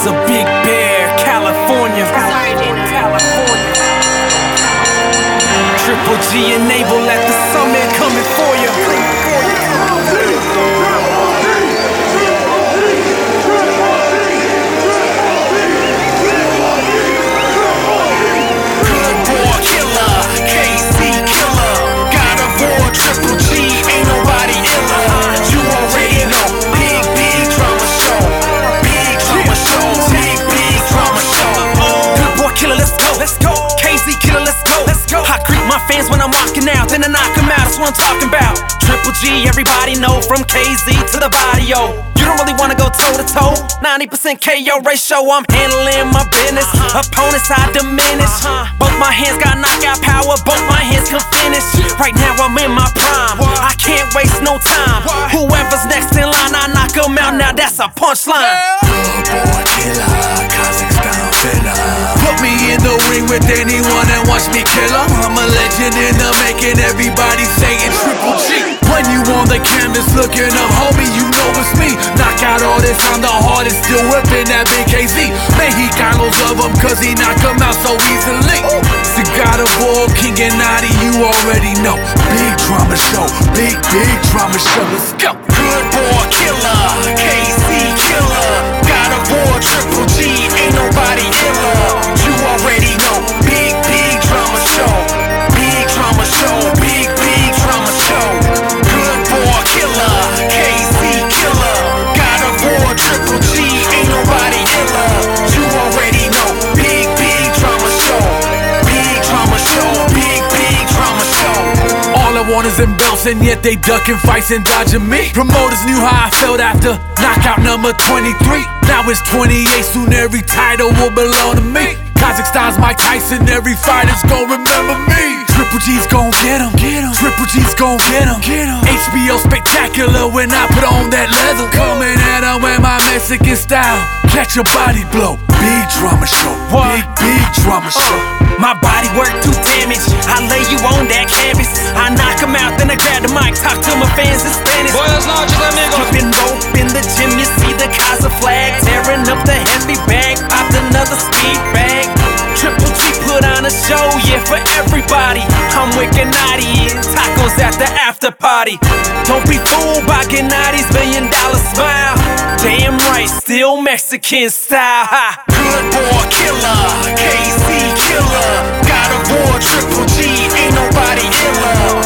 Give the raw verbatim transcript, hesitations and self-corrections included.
Sounds of Big Bear, California. California. Triple G Enable at the summit coming for you. Good boy killer, K C killer. God of War, Triple G, ain't nobody iller. You already know. Big, big drama show. Big drama show. Big, big drama show. Good boy killer, let's go. Let's go. K C killer, let's go. Let's go. I greet my fans when I'm walking out, then I knock them out. That's what I'm talking about. Triple G, everybody know, from K Z to the body, yo. You don't really wanna go toe to toe. ninety percent K O ratio, I'm handling my business. Opponents I diminish. Both my hands got knockout power, both my hands can finish. Right now I'm in my prime, I can't waste no time. Whoever's next in line, I knock them out, now that's a punchline. Good boy killer, Kazakhstan filler. Put me in the ring with anyone and watch me kill 'em. I'm a legend in the making, everybody saying Triple G. When you on the canvas looking up, homie, you know it's me. Knock out all this, I'm the hardest, still whipping that big K Z. Mexicanos love him cause he knock 'em out so easily. It's the God of War, King and Naughty, you already know. Big drama show, big, big drama show, let's go. Good boy killer, K C killer. God of War, Triple G, ain't nobody iller. You already know. Big, big drama show. Big drama show, big, big drama show. Good boy killer, K C killer. God of War, Triple G, ain't nobody iller. You already know. Big, big drama show. Big drama show, big, big drama show. All I want is them belts and yet they ducking fights and dodging me. Promoters knew how I felt after knockout number twenty-three. Now it's twenty-eight, soon every title will belong to me. Kazakhstan's Mike Tyson, every fighter's gon' remember me. Triple G's gon' get him, get him. Triple G's gon' get him, get him. H B O spectacular when I put on that leather. Coming at him with my Mexican style, catch a body blow. Big drama show, big, big drama show. My body work too damaged, I lay you on that canvas. I knock him out, then I grab the mic, talk to my fans in Spanish. Buenas noches, amigos. Keeping rope in the gym, you see the Kaza flag. Tearing up the heavy bag, popped another speed bag. Triple G put on a show, yeah, for everybody. I'm with Gennady, tacos at the after party. Don't be fooled by Gennady's million dollar smile. Damn right, still Mexican style. Ha. Good boy killer, K C killer. God of War, Triple G, ain't nobody iller.